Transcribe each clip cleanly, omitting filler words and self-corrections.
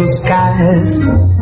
skies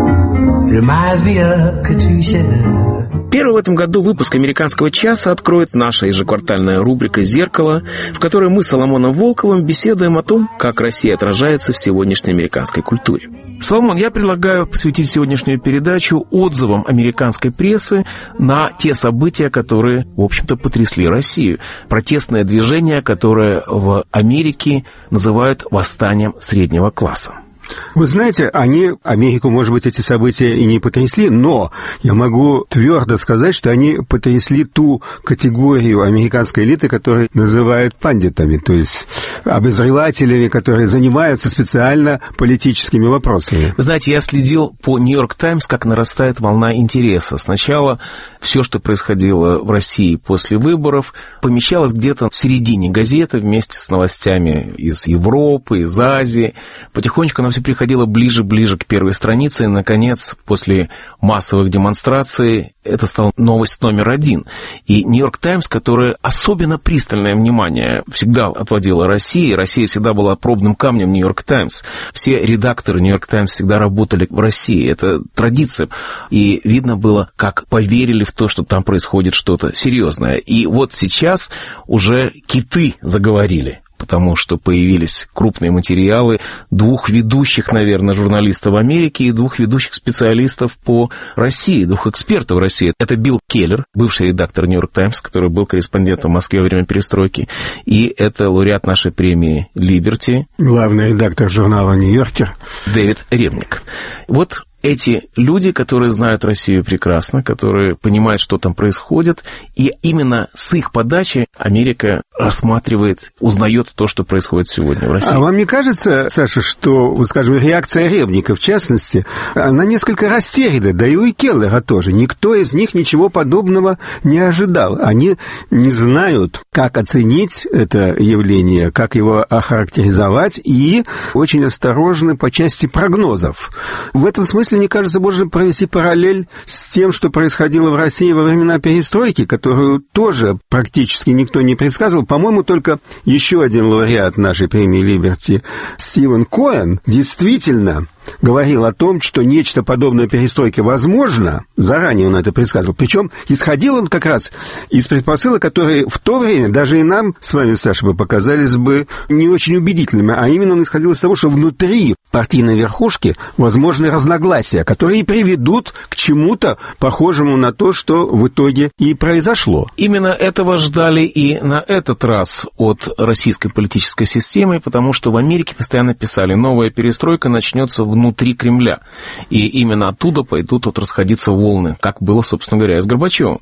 reminds me of Katusha. Первый в этом году выпуск «Американского часа» откроет наша ежеквартальная рубрика «Зеркало», в которой мы с Соломоном Волковым беседуем о том, как Россия отражается в сегодняшней американской культуре. Соломон, я предлагаю посвятить сегодняшнюю передачу отзывам американской прессы на те события, которые, в общем-то, потрясли Россию. Протестное движение, которое в Америке называют восстанием среднего класса. Вы знаете, Америку, может быть, эти события и не потрясли, но я могу твердо сказать, что они потрясли ту категорию американской элиты, которую называют пандитами, то есть обозревателями, которые занимаются специально политическими вопросами. Вы знаете, я следил по «Нью-Йорк Таймс», как нарастает волна интереса. Сначала все, что происходило в России после выборов, помещалось где-то в середине газеты вместе с новостями из Европы, из Азии. Потихонечку оно все приходило ближе к первой странице, и, наконец, после массовых демонстраций, это стала новость номер один. И «Нью-Йорк Таймс», которая особенно пристальное внимание всегда отводила России, Россия всегда была пробным камнем «Нью-Йорк Таймс». Все редакторы «Нью-Йорк Таймс» всегда работали в России, это традиция. И видно было, как поверили в то, что там происходит что-то серьезное. И вот сейчас уже киты заговорили, потому что появились крупные материалы двух ведущих, наверное, журналистов в Америке и двух ведущих специалистов по России, двух экспертов в России. Это Билл Келлер, бывший редактор «Нью-Йорк Таймс», который был корреспондентом в Москве во время перестройки, и это лауреат нашей премии «Либерти», главный редактор журнала «Нью-Йоркер» Дэвид Ремник. Вот эти люди, которые знают Россию прекрасно, которые понимают, что там происходит, и именно с их подачи Америка рассматривает, узнает то, что происходит сегодня в России. А вам не кажется, Саша, что, вот, скажем, реакция Ремника, в частности, она несколько растеряна, да и у Келлера тоже. Никто из них ничего подобного не ожидал. Они не знают, как оценить это явление, как его охарактеризовать, и очень осторожны по части прогнозов. В этом смысле, мне кажется, можно провести параллель с тем, что происходило в России во времена перестройки, которую тоже практически никто не предсказывал. По-моему, только еще один лауреат нашей премии «Либерти» Стивен Коэн действительно говорил о том, что нечто подобное перестройке возможно. Заранее он это предсказывал. Причем исходил он как раз из предпосылок, которые в то время даже и нам с вами, Саша, бы показались бы не очень убедительными. А именно он исходил из того, что внутри партийной верхушки возможны разногласия, которые приведут к чему-то похожему на то, что в итоге и произошло. Именно этого ждали и на этот раз от российской политической системы, потому что в Америке постоянно писали: новая перестройка начнется внутри Кремля. И именно оттуда пойдут расходиться волны, как было, собственно говоря, и с Горбачевым.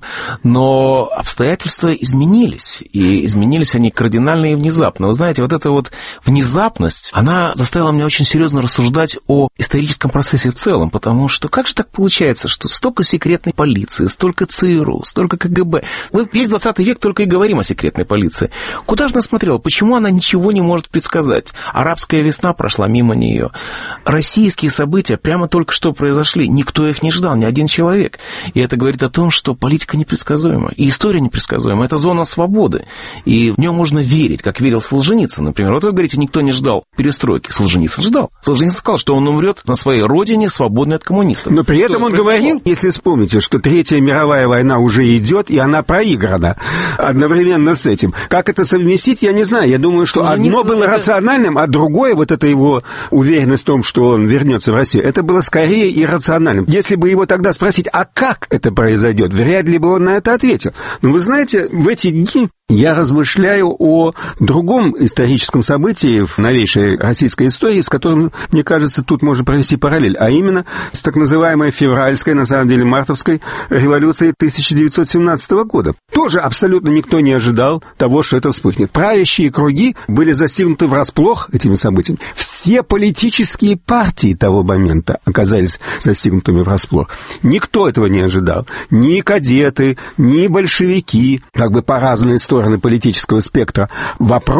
Но обстоятельства изменились, и изменились они кардинально и внезапно. Вы знаете, вот эта вот внезапность, она заставила меня очень серьезно рассуждать о историческом процессе в целом, потому что как же так получается, что столько секретной полиции, столько ЦРУ, столько КГБ. Мы весь 20 век только и говорим о секретной полиции. Куда же она смотрела? Почему она ничего не может предсказать? Арабская весна прошла мимо нее. Российские события прямо только что произошли. Никто их не ждал, ни один человек. И это говорит о том, что политика непредсказуема, и история непредсказуема. Это зона свободы, и в нее можно верить, как верил Солженицын, например. Вот вы говорите, никто не ждал перестройки. Солженицын ждал. Солженицын сказал, что он умрет на своей родине, свободной от коммунистов. Но при этом он говорил, если вспомните, что Третья мировая война уже идет, и она проиграна одновременно с этим. Как это совместить, я не знаю. Я думаю, что одно было рациональным, а другое, вот эта его уверенность в том, что он вернется в Россию, это было скорее иррациональным. Если бы его тогда спросить, а как это произойдет, вряд ли бы он на это ответил. Но вы знаете, в эти дни я размышляю о другом историческом событии в новейшей российской истории, с которым, мне кажется, тут можно провести параллель, а именно с так называемой февральской, на самом деле мартовской революцией 1917 года. Тоже абсолютно никто не ожидал того, что это вспыхнет. Правящие круги были застигнуты врасплох этими событиями. Все политические партии того момента оказались застигнутыми врасплох. Никто этого не ожидал. Ни кадеты, ни большевики, как бы по разные стороны политического спектра. Вопрос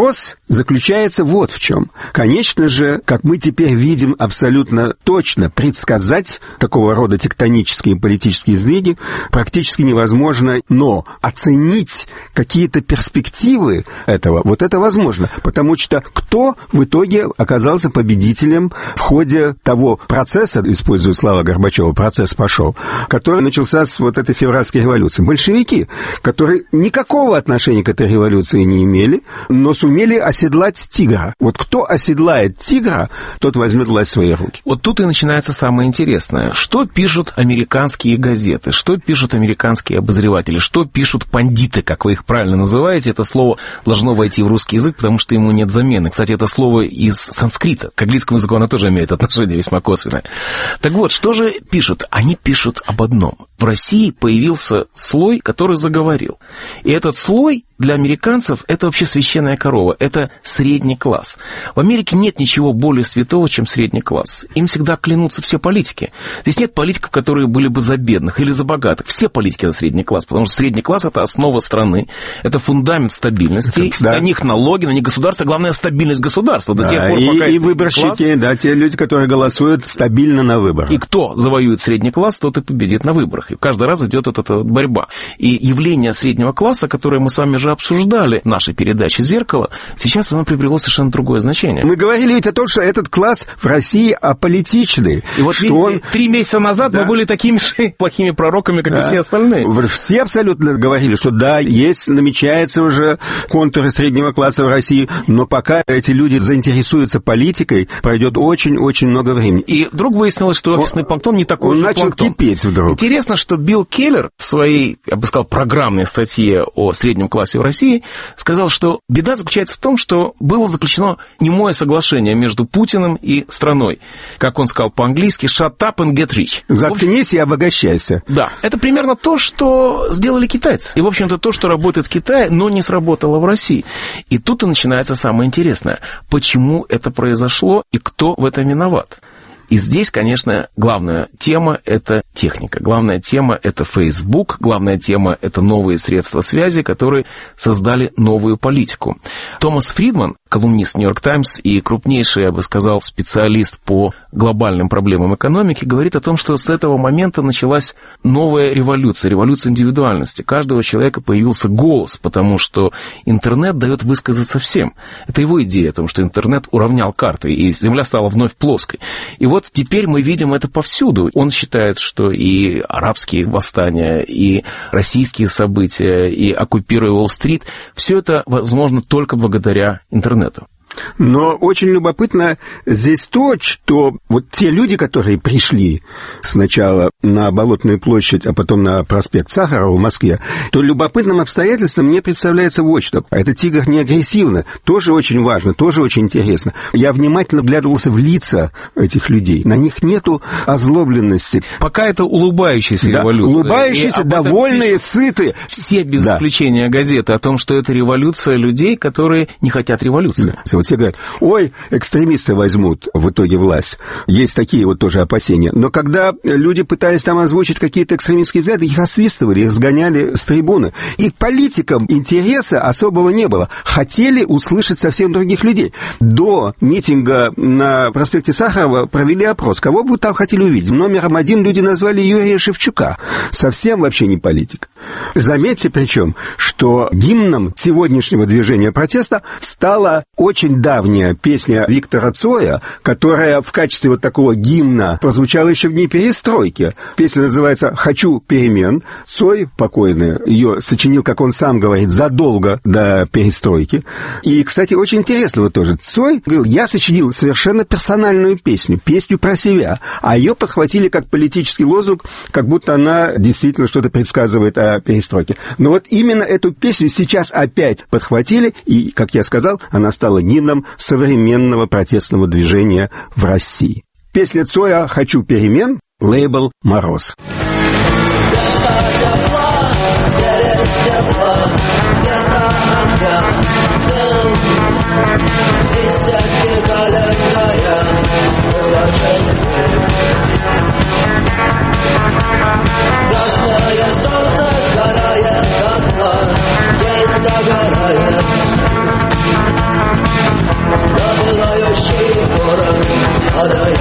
заключается вот в чем. Конечно же, как мы теперь видим абсолютно точно, предсказать такого рода тектонические политические сдвиги практически невозможно, но оценить какие-то перспективы этого, вот это возможно, потому что кто в итоге оказался победителем в ходе того процесса, используя слова Горбачева, процесс пошел, который начался с вот этой февральской революции. Большевики, которые никакого отношения к этой революции не имели, но сумели оседлать тигра. Вот кто оседлает тигра, тот возьмет власть в свои руки. Вот тут и начинается самое интересное. Что пишут американские газеты? Что пишут американские обозреватели? Что пишут пандиты, как вы их правильно называете? Это слово должно войти в русский язык, потому что ему нет замены. Кстати, это слово из санскрита. К английскому языку оно тоже имеет отношение весьма косвенное. Так вот, что же пишут? Они пишут об одном. В России появился слой, который заговорил. И этот слой для американцев это вообще священная корова, это средний класс. В Америке нет ничего более святого, чем средний класс. Им всегда клянутся все политики. Здесь нет политиков, которые были бы за бедных или за богатых. Все политики это средний класс, потому что средний класс это основа страны, это фундамент стабильности. Да. На них налоги, на них государство, главное стабильность государства. До тех пор, пока и выборщики, да, те люди, которые голосуют стабильно на выборах. И кто завоюет средний класс, тот и победит на выборах. И каждый раз идет эта борьба. И явление среднего класса, которое мы с вами же обсуждали в нашей передаче «Зеркало», сейчас оно приобрело совершенно другое значение. Мы говорили ведь о том, что этот класс в России аполитичный. И вот видите, 3 месяца назад мы были такими же плохими пророками, как и все остальные. Все абсолютно говорили, что да, намечается уже контуры среднего класса в России, но пока эти люди заинтересуются политикой, пройдет очень-очень много времени. И вдруг выяснилось, что офисный планктон не такой же планктон. Он начал кипеть вдруг. Интересно, что Билл Келлер в своей, я бы сказал, программной статье о среднем классе в России сказал, что беда заключается в том, что было заключено немое соглашение между Путиным и страной. Как он сказал по-английски, shut up and get rich. Заткнись и обогащайся. Да, это примерно то, что сделали китайцы. И, в общем-то, то, что работает в Китае, но не сработало в России. И тут и начинается самое интересное. Почему это произошло и кто в этом виноват? И здесь, конечно, главная тема – это техника. Главная тема – это Facebook. Главная тема – это новые средства связи, которые создали новую политику. Томас Фридман, колумнист «Нью-Йорк Таймс» и крупнейший, я бы сказал, специалист по глобальным проблемам экономики, говорит о том, что с этого момента началась новая революция, революция индивидуальности. У каждого человека появился голос, потому что интернет дает высказаться всем. Это его идея о том, что интернет уравнял карты, и Земля стала вновь плоской. И вот теперь мы видим это повсюду. Он считает, что и арабские восстания, и российские события, и оккупируя Уолл-стрит, все это возможно только благодаря интернету. Но очень любопытно здесь то, что вот те люди, которые пришли сначала на Болотную площадь, а потом на проспект Сахарова в Москве, то любопытным обстоятельством мне представляется вот что. Это тигр не агрессивно. Тоже очень важно, тоже очень интересно. Я внимательно вглядывался в лица этих людей. На них нету озлобленности. Пока это улыбающаяся революция. Улыбающиеся, довольные, сытые. Все без исключения газеты о том, что это революция людей, которые не хотят революции. Вот все говорят, ой, экстремисты возьмут в итоге власть. Есть такие вот тоже опасения. Но когда люди пытались там озвучить какие-то экстремистские взгляды, их рассвистывали, их сгоняли с трибуны. И к политикам интереса особого не было. Хотели услышать совсем других людей. До митинга на проспекте Сахарова провели опрос. Кого бы вы там хотели увидеть? Номером 1 люди назвали Юрия Шевчука. Совсем вообще не политик. Заметьте причем, что гимном сегодняшнего движения протеста стала очень давняя песня Виктора Цоя, которая в качестве вот такого гимна прозвучала еще в дни перестройки. Песня называется «Хочу перемен». Цой, покойный, ее сочинил, как он сам говорит, задолго до перестройки. И, кстати, очень интересно вот тоже. Цой говорил, я сочинил совершенно персональную песню про себя, а ее подхватили как политический лозунг, как будто она действительно что-то предсказывает о перестройке. Но вот именно эту песню сейчас опять подхватили, и, как я сказал, она стала гимном современного протестного движения в России. Песня Цоя «Хочу перемен», лейбл «Мороз».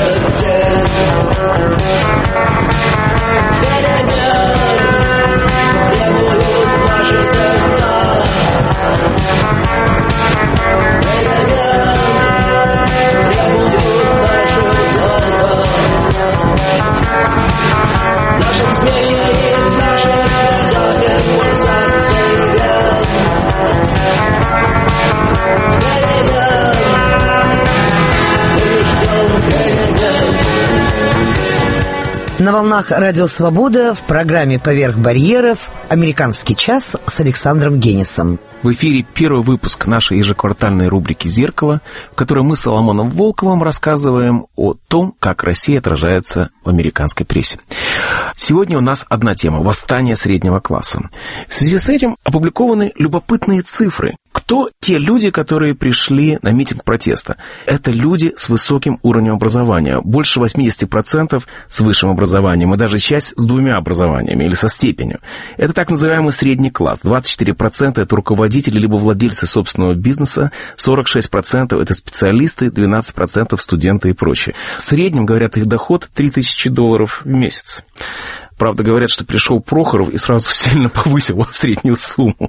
этот день. Требуют наши сердца. Требуют наши глаза. В нашем смехе и в наших слезах и пульсации вен. Мы ждем перемен. На волнах Радио Свобода в программе «Поверх барьеров» «Американский час» с Александром Генисом. В эфире первый выпуск нашей ежеквартальной рубрики «Зеркало», в которой мы с Соломоном Волковым рассказываем о том, как Россия отражается в американской прессе. Сегодня у нас одна тема – восстание среднего класса. В связи с этим опубликованы любопытные цифры. Кто те люди, которые пришли на митинг протеста? Это люди с высоким уровнем образования. Больше 80% с высшим образованием, и даже часть с 2 образованиями или со степенью. Это так называемый средний класс. 24% это руководители либо владельцы собственного бизнеса, 46% это специалисты, 12% студенты и прочее. В среднем, говорят, их доход $3000 в месяц. Правда, говорят, что пришел Прохоров и сразу сильно повысил среднюю сумму.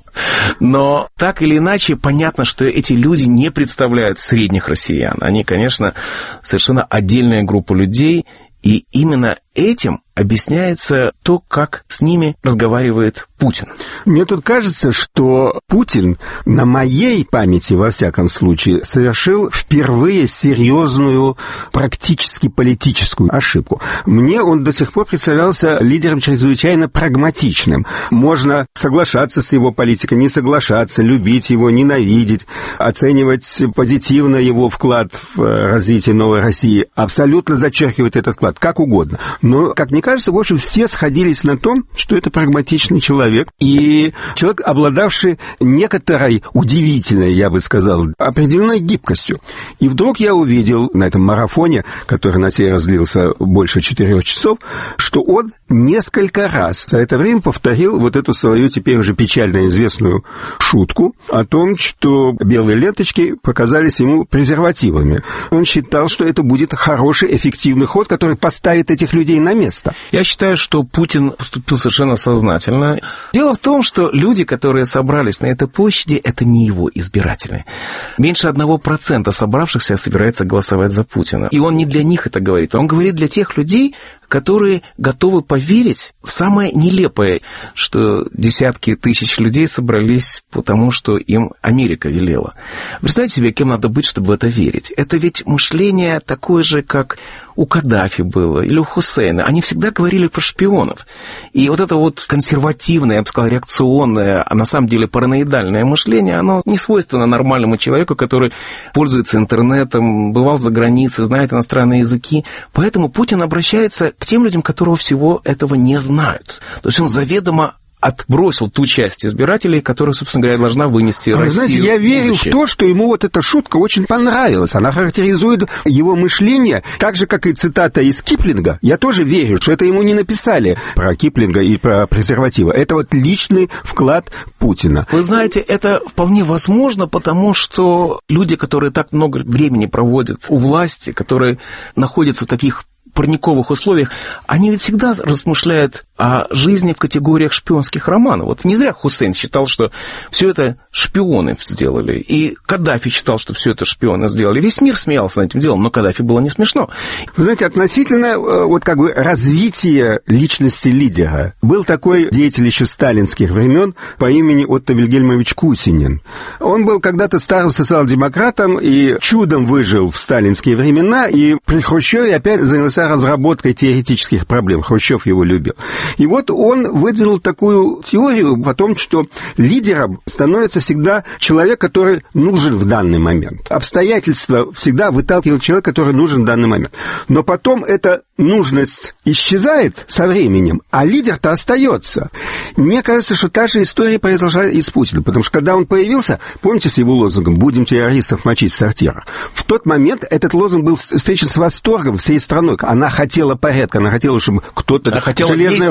Но так или иначе, понятно, что эти люди не представляют средних россиян. Они, конечно, совершенно отдельная группа людей, и именно этим объясняется то, как с ними разговаривает Путин. Мне тут кажется, что Путин, на моей памяти, во всяком случае, совершил впервые серьезную, практически политическую ошибку. Мне он до сих пор представлялся лидером чрезвычайно прагматичным. Можно соглашаться с его политикой, не соглашаться, любить его, ненавидеть, оценивать позитивно его вклад в развитие новой России, абсолютно зачеркивать этот вклад, как угодно. Но, как мне кажется, в общем, все сходились на том, что это прагматичный человек, и человек, обладавший некоторой удивительной, я бы сказал, определенной гибкостью. И вдруг я увидел на этом марафоне, который на сей раз длился больше 4 часов, что он несколько раз за это время повторил вот эту свою теперь уже печально известную шутку о том, что белые ленточки показались ему презервативами. Он считал, что это будет хороший, эффективный ход, который поставит этих людей на место. Я считаю, что Путин поступил совершенно сознательно. Дело в том, что люди, которые собрались на этой площади, это не его избиратели. Меньше 1% собравшихся собирается голосовать за Путина. И он не для них это говорит. Он говорит для тех людей, которые готовы поверить в самое нелепое, что десятки тысяч людей собрались потому, что им Америка велела. Представьте себе, кем надо быть, чтобы в это верить. Это ведь мышление такое же, как у Каддафи было, или у Хусейна. Они всегда говорили про шпионов. И вот это вот консервативное, я бы сказал, реакционное, а на самом деле параноидальное мышление, оно не свойственно нормальному человеку, который пользуется интернетом, бывал за границей, знает иностранные языки. Поэтому Путин обращается к тем людям, которые всего этого не знают. То есть он заведомо отбросил ту часть избирателей, которая, собственно говоря, должна вынести Россию. Знаете, я верю в то, что ему вот эта шутка очень понравилась. Она характеризует его мышление, так же, как и цитата из Киплинга. Я тоже верю, что это ему не написали про Киплинга и про презервативы. Это вот личный вклад Путина. Вы знаете, это вполне возможно, потому что люди, которые так много времени проводят у власти, которые находятся в таких парниковых условиях, они ведь всегда размышляют о жизни в категориях шпионских романов. Вот не зря Хусейн считал, что все это шпионы сделали, и Каддафи считал, что все это шпионы сделали. Весь мир смеялся над этим делом, но Каддафи было не смешно. Вы знаете, относительно вот как бы развития личности лидера был такой деятель еще сталинских времен по имени Отто Вильгельмович Кусинин. Он был когда-то старым социал-демократом и чудом выжил в сталинские времена, и при Хрущеве опять занялся разработкой теоретических проблем. Хрущев его любил. И вот он выдвинул такую теорию о том, что лидером становится всегда человек, который нужен в данный момент. Обстоятельства всегда выталкивают человека, который нужен в данный момент. Но потом эта нужность исчезает со временем, а лидер-то остается. Мне кажется, что та же история произошла и с Путиным, потому что когда он появился, помните, с его лозунгом «Будем террористов мочить в сортирах», в тот момент этот лозунг был встречен с восторгом всей страной. Она хотела порядка, она хотела, чтобы кто-то железной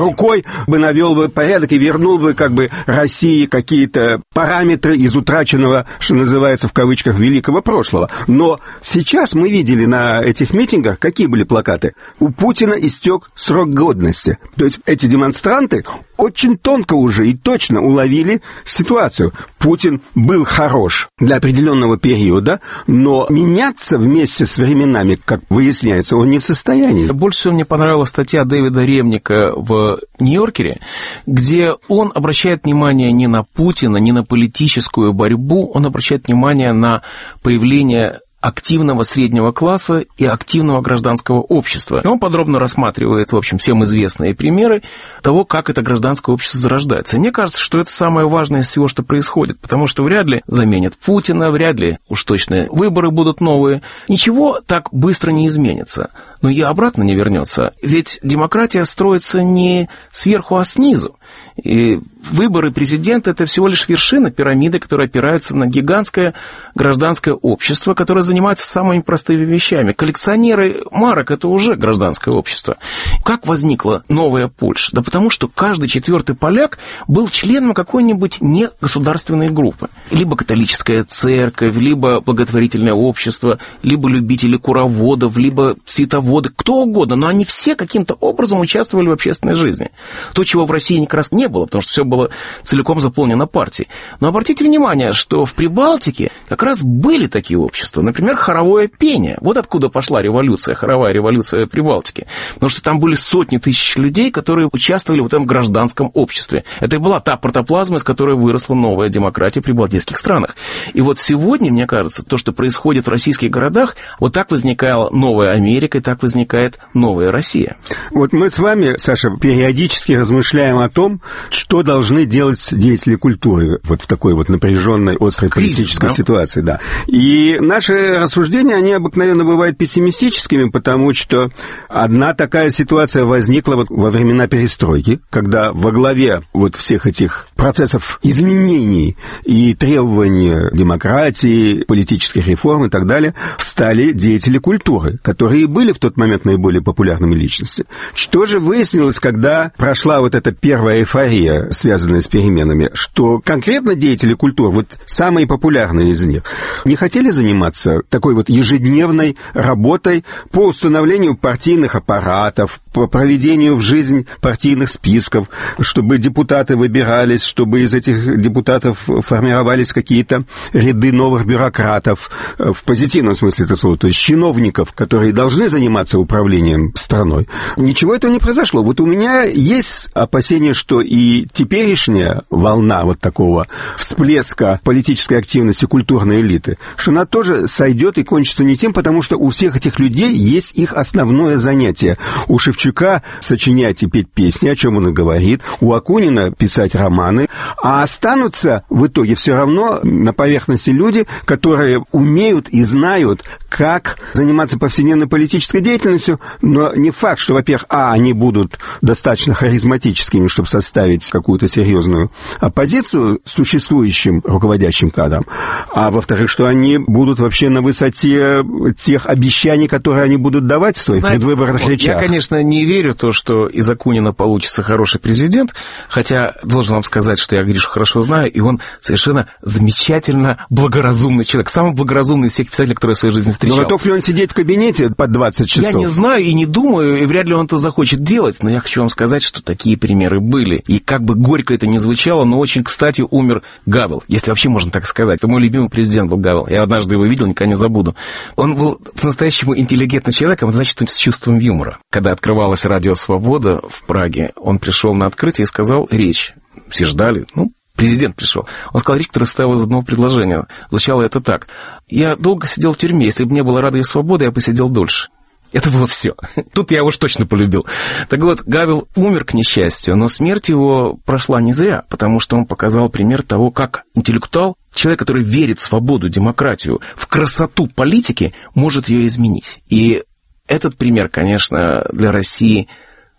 рукой бы навел бы порядок и вернул бы как бы России какие-то параметры из утраченного, что называется в кавычках, великого прошлого. Но сейчас мы видели на этих митингах, какие были плакаты. У Путина истек срок годности. То есть эти демонстранты очень тонко уже и точно уловили ситуацию. Путин был хорош для определенного периода, но меняться вместе с временами, как выясняется, он не в состоянии. Больше всего мне понравилась статья Дэвида Ремника в «Нью-Йоркере», где он обращает внимание не на Путина, не на политическую борьбу, он обращает внимание на появление активного среднего класса и активного гражданского общества. И он подробно рассматривает, в общем, всем известные примеры того, как это гражданское общество зарождается. И мне кажется, что это самое важное из всего, что происходит, потому что вряд ли заменят Путина, вряд ли уж точно выборы будут новые. Ничего так быстро не изменится. Но и обратно не вернется. Ведь демократия строится не сверху, а снизу. И выборы президента – это всего лишь вершина пирамиды, которая опирается на гигантское гражданское общество, которое занимается самыми простыми вещами. Коллекционеры марок – это уже гражданское общество. Как возникла новая Польша? Да потому что каждый четвертый поляк был членом какой-нибудь негосударственной группы. Либо католическая церковь, либо благотворительное общество, либо любители куроводов, либо цветоводы, кто угодно, но они все каким-то образом участвовали в общественной жизни. То, чего в России как раз не было, потому что все было целиком заполнено партией. Но обратите внимание, что в Прибалтике как раз были такие общества. Например, хоровое пение. Вот откуда пошла революция, хоровая революция Прибалтики. Потому что там были сотни тысяч людей, которые участвовали в этом гражданском обществе. Это и была та протоплазма, из которой выросла новая демократия в прибалтийских странах. И вот сегодня, мне кажется, то, что происходит в российских городах, вот так возникала новая Америка, и так возникает новая Россия. Вот мы с вами, Саша, периодически размышляем о том, что должны делать деятели культуры вот в такой вот напряженной, острой политической ситуации. Да. И наши рассуждения, они обыкновенно бывают пессимистическими, потому что одна такая ситуация возникла вот во времена перестройки, когда во главе вот всех этих процессов изменений и требований демократии, политических реформ и так далее встали деятели культуры, которые были в тот момент наиболее популярными личностями. Что же выяснилось, когда прошла вот эта первая эйфория, связанная с переменами, что конкретно деятели культуры, вот самые популярные из них, не хотели заниматься такой вот ежедневной работой по установлению партийных аппаратов, по проведению в жизнь партийных списков, чтобы депутаты выбирались, чтобы из этих депутатов формировались какие-то ряды новых бюрократов, в позитивном смысле это слова, то есть чиновников, которые должны заниматься управлением страной. Ничего этого не произошло. Вот у меня есть опасение, что и теперешняя волна вот такого всплеска политической активности культурной элиты, что она тоже сойдет и кончится не тем, потому что у всех этих людей есть их основное занятие. У Шевчука сочинять и петь песни, о чем он и говорит, у Акунина писать романы, а останутся в итоге все равно на поверхности люди, которые умеют и знают, как заниматься повседневной политической деятельностью, но не факт, что, во-первых, они будут достаточно харизматическими, чтобы составить какую-то серьезную оппозицию существующим руководящим кадрам, а во-вторых, что они будут вообще на высоте тех обещаний, которые они будут давать в своих предвыборных речах. Я, конечно, не верю в то, что из Акунина получится хороший президент, хотя должен вам сказать, что я Гришу хорошо знаю, и он совершенно замечательно благоразумный человек, самый благоразумный из всех писателей, которые я в своей жизни встречал. Но готов ли он сидеть в кабинете под 20 часов? Я не знаю и не думаю, и вряд ли он это захочет делать, но я хочу вам сказать, что такие примеры были. И как бы горько это ни звучало, но очень кстати умер Гавел, если вообще можно так сказать. Это мой любимый президент был Гавел. Я однажды его видел, никогда не забуду. Он был по-настоящему интеллигентным человеком, значит, с чувством юмора. Когда открывалось радио «Свобода» в Праге, он пришел на открытие и сказал речь. Все ждали, президент пришел. Он сказал речь, которая состояла из одного предложения. Звучало это так. «Я долго сидел в тюрьме. Если бы не было радио «Свобода», я посидел дольше». Это было все. Тут я его уж точно полюбил. Так вот, Гавел умер, к несчастью, но смерть его прошла не зря, потому что он показал пример того, как интеллектуал, человек, который верит в свободу, демократию, в красоту политики, может ее изменить. И этот пример, конечно, для России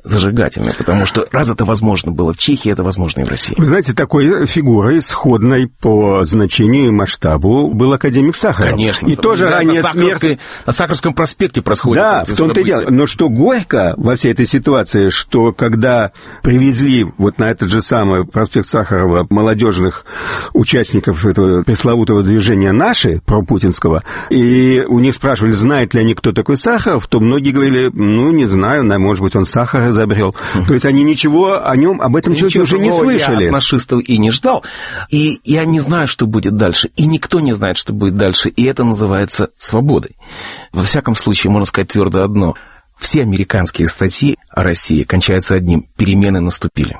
зажигательной, потому что раз это возможно было в Чехии, это возможно и в России. Вы знаете, такой фигурой, сходной по значению и масштабу, был академик Сахаров. Конечно. И тоже ранняя смерть... На Сахаровском проспекте происходит. Да, в том-то и дело. Но что горько во всей этой ситуации, что когда привезли вот на этот же самый проспект Сахарова молодежных участников этого пресловутого движения «Наши», пропутинского, и у них спрашивали, знает ли они, кто такой Сахаров, то многие говорили, ну, не знаю, может быть, он сахар изобрел. То есть они ничего о нем, об этом человеке уже не слышали. Я от нашистов и не ждал. И я не знаю, что будет дальше. И никто не знает, что будет дальше. И это называется свободой. Во всяком случае, можно сказать твердо одно. Все американские статьи о России кончаются одним. Перемены наступили.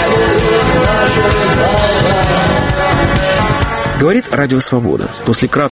Говорит Радио Свобода. После краткого